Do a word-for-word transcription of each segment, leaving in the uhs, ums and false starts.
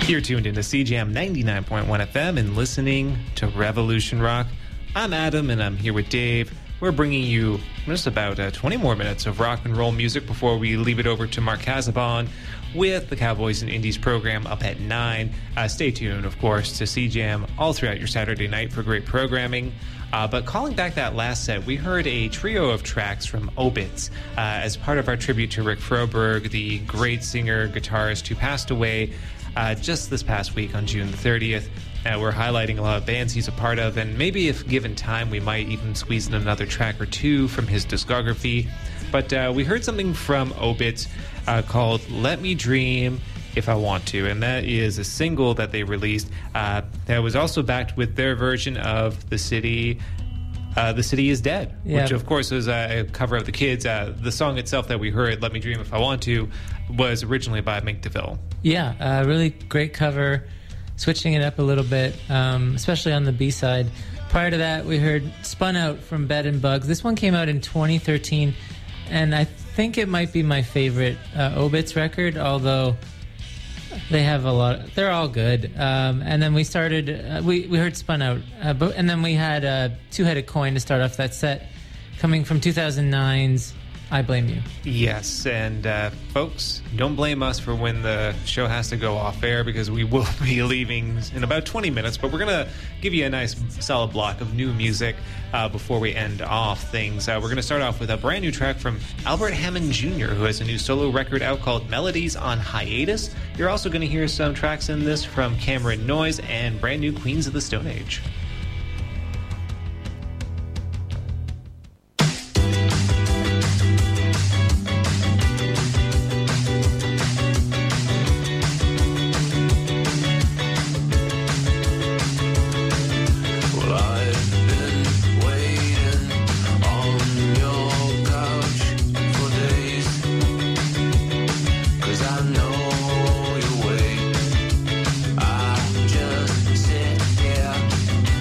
You're tuned into C Jam ninety-nine point one F M and listening to Revolution Rock. I'm Adam, and I'm here with Dave. We're bringing you just about uh, twenty more minutes of rock and roll music before we leave it over to Mark Casabon with the Cowboys and Indies program up at nine. Uh, stay tuned, of course, to C Jam all throughout your Saturday night for great programming. Uh, but calling back that last set, we heard a trio of tracks from Obits uh, as part of our tribute to Rick Froberg, the great singer, guitarist who passed away uh, just this past week on June thirtieth. Uh, we're highlighting a lot of bands he's a part of, and maybe if given time, we might even squeeze in another track or two from his discography. But uh, we heard something from Obits uh, called Let Me Dream If I Want To, and that is a single that they released uh, that was also backed with their version of The City uh, The City Is Dead, yeah. Which of course was a cover of The Kids. Uh, the song itself that we heard, Let Me Dream If I Want To, was originally by Mink DeVille. Yeah, a uh, really great cover, switching it up a little bit, um, especially on the B-side. Prior to that, we heard Spun Out from Bed and Bugs. This one came out in twenty thirteen, and I think it might be my favorite uh, Obits record, although they have a lot. They're all good. Um, and then we started, uh, we, we heard Spun Out, uh, but, and then we had uh, Two-Headed Coin to start off that set, coming from two thousand nine's I Blame You. Yes, and uh, folks, don't blame us for when the show has to go off air, because we will be leaving in about twenty minutes, but we're going to give you a nice solid block of new music uh, before we end off things. Uh, we're going to start off with a brand new track from Albert Hammond Junior, who has a new solo record out called Melodies on Hiatus. You're also going to hear some tracks in this from Cameron Noyes and brand new Queens of the Stone Age. Just sit here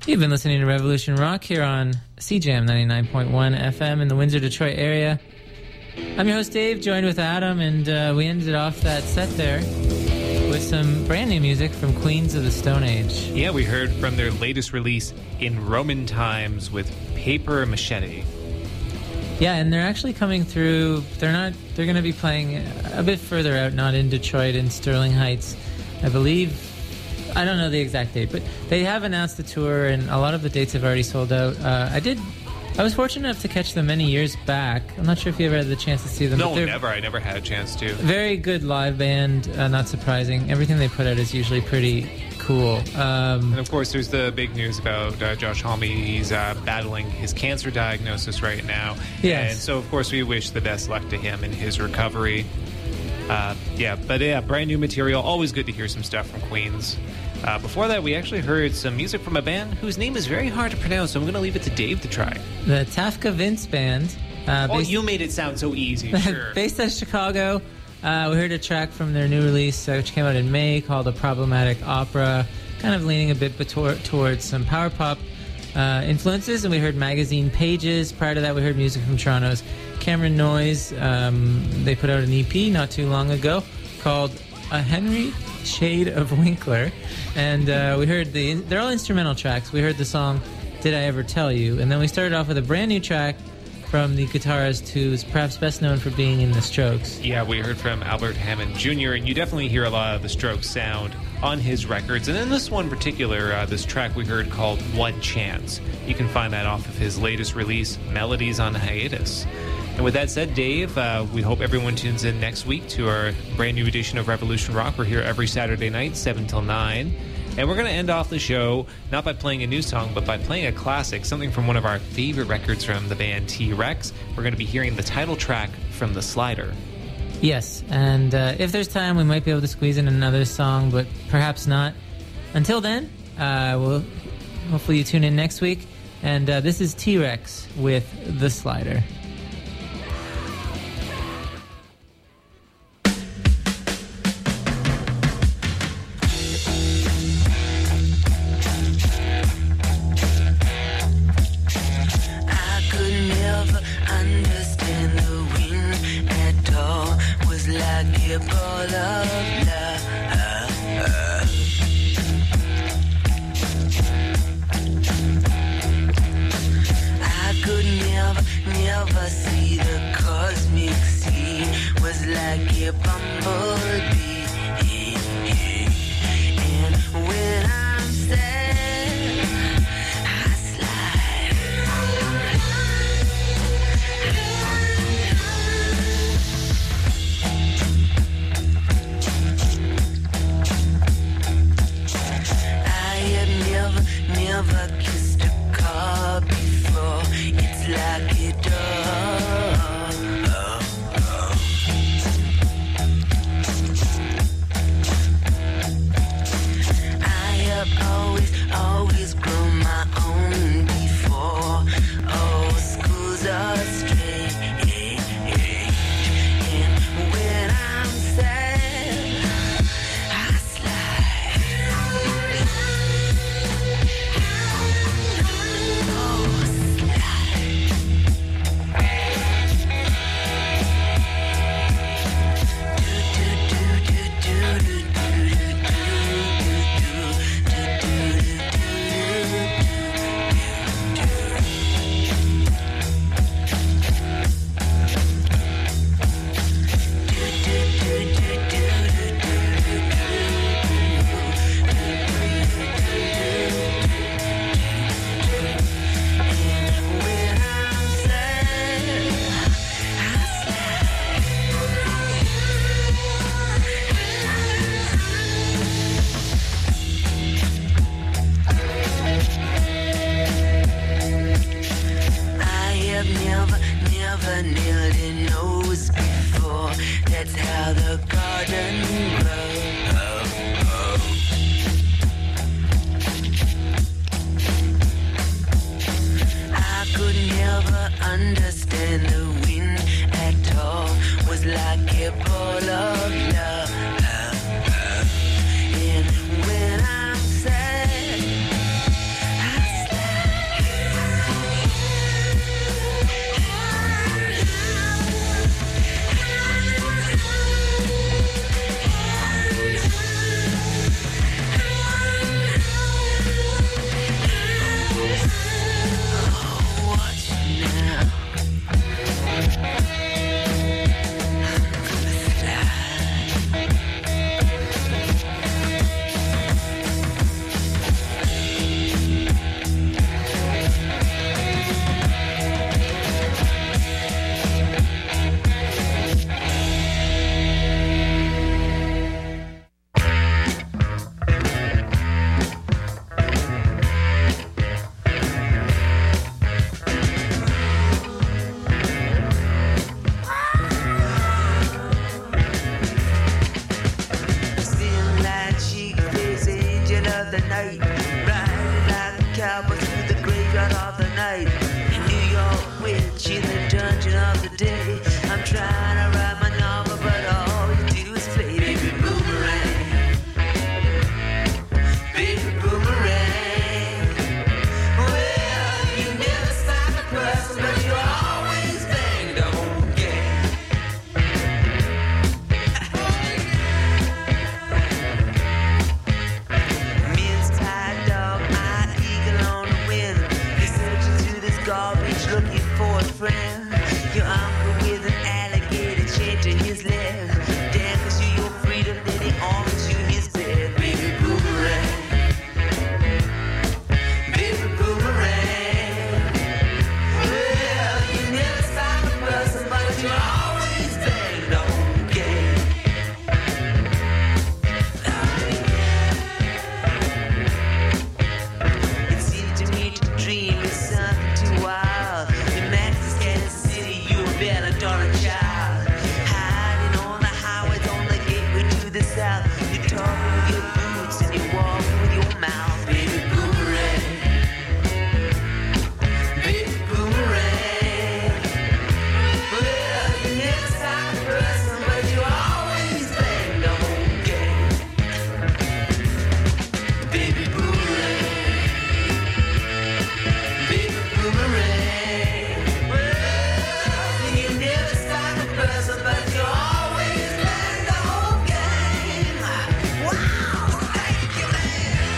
You've been listening to Revolution Rock here on C J M ninety-nine point one F M in the Windsor, Detroit area. I'm your host, Dave, joined with Adam, and uh, we ended off that set there with some brand new music from Queens of the Stone Age. Yeah, we heard from their latest release, In Roman Times, with Paper Machete. Yeah, and they're actually coming through. They're not. They're going to be playing a bit further out, not in Detroit, in Sterling Heights, I believe. I don't know the exact date, but they have announced the tour, and a lot of the dates have already sold out. Uh, I did. I was fortunate enough to catch them many years back. I'm not sure if you ever had the chance to see them. No, never. I never had a chance to. Very good live band. Uh, not surprising. Everything they put out is usually pretty cool. Um, and of course, there's the big news about uh, Josh Homme. He's uh, battling his cancer diagnosis right now. Yes. And so, of course, we wish the best luck to him in his recovery. Uh, yeah, but yeah, brand new material. Always good to hear some stuff from Queens. Uh, before that, we actually heard some music from a band whose name is very hard to pronounce, so I'm going to leave it to Dave to try. The Tafka Vince Band. Uh, oh, you made it sound so easy, sure. Based out of Chicago. Uh, we heard a track from their new release, uh, which came out in May, called A Problematic Opera, kind of leaning a bit betor- towards some power pop uh, influences, and we heard Magazine Pages. Prior to that, we heard music from Toronto's Cameron Noise. Um, they put out an E P not too long ago called A Henry Shade of Winkler, and uh, we heard the they're all instrumental tracks. We heard the song Did I Ever Tell You, and then we started off with a brand new track from the guitarist who's perhaps best known for being in the Strokes. Yeah, we heard from Albert Hammond Junior, and you definitely hear a lot of the Strokes sound on his records, and in this one in particular, uh, this track we heard called One Chance. You can find that off of his latest release, Melodies on Hiatus. And with that said, Dave, uh, we hope everyone tunes in next week to our brand new edition of Revolution Rock. We're here every Saturday night, seven till nine. And we're going to end off the show not by playing a new song, but by playing a classic, something from one of our favorite records from the band T-Rex. We're going to be hearing the title track from The Slider. Yes, and uh, if there's time, we might be able to squeeze in another song, but perhaps not. Until then, uh, we'll hopefully you tune in next week. And uh, this is T-Rex with The Slider. south. You talk with your boots and you walk with your mouth. Baby boomerang, baby boomerang. Well, you never stop a person, but you always bang the whole game. Baby boomerang, baby boomerang. Well, you never stop a person, but you always bang the whole game. Wow, thank you, man.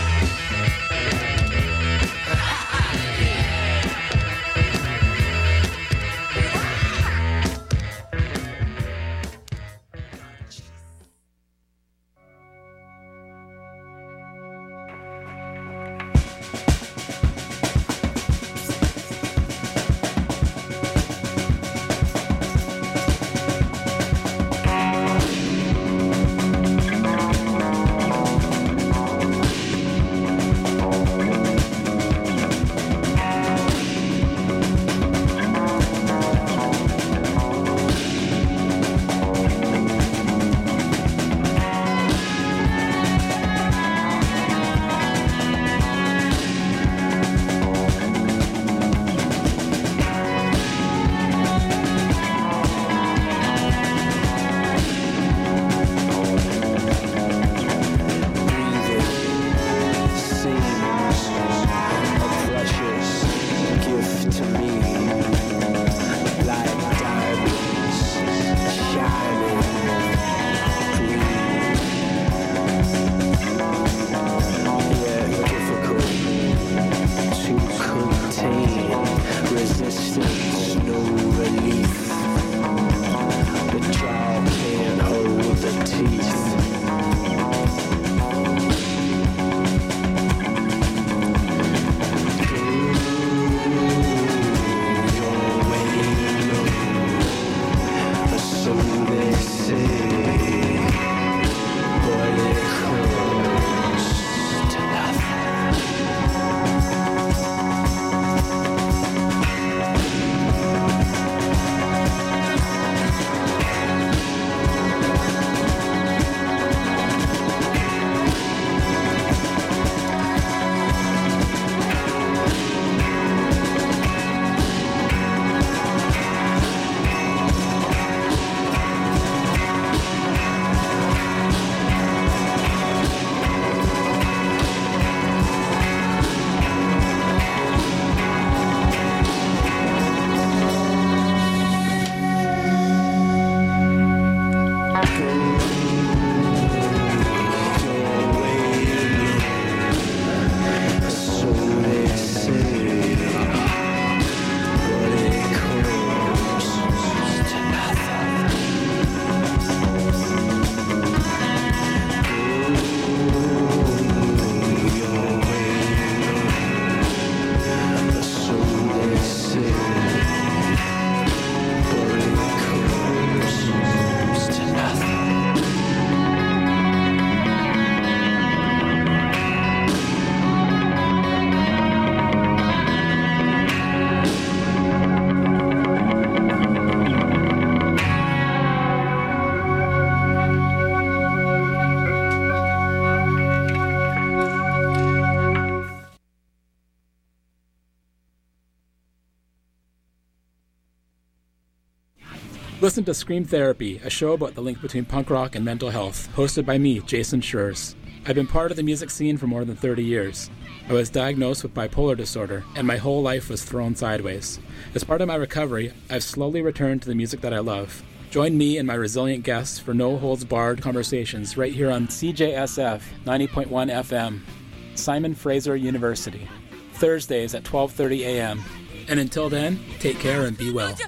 Listen to Scream Therapy, a show about the link between punk rock and mental health, hosted by me, Jason Schurz. I've been part of the music scene for more than thirty years. I was diagnosed with bipolar disorder, and my whole life was thrown sideways. As part of my recovery, I've slowly returned to the music that I love. Join me and my resilient guests for no-holds-barred conversations right here on C J S F ninety point one F M, Simon Fraser University, Thursdays at twelve thirty a.m. And until then, take care and be well.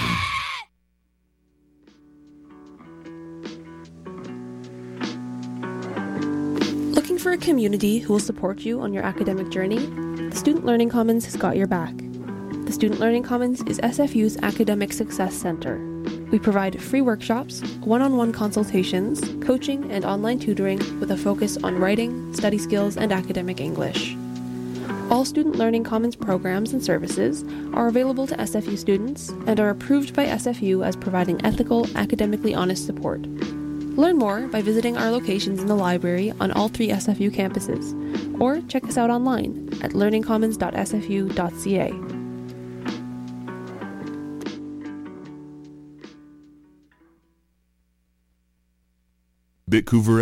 Looking for a community who will support you on your academic journey? The Student Learning Commons has got your back. The Student Learning Commons is S F U's Academic Success Center. We provide free workshops, one-on-one consultations, coaching, and online tutoring with a focus on writing, study skills, and academic English. All Student Learning Commons programs and services are available to S F U students and are approved by S F U as providing ethical, academically honest support. Learn more by visiting our locations in the library on all three S F U campuses, or check us out online at learning commons dot s f u dot c a. Bitcouver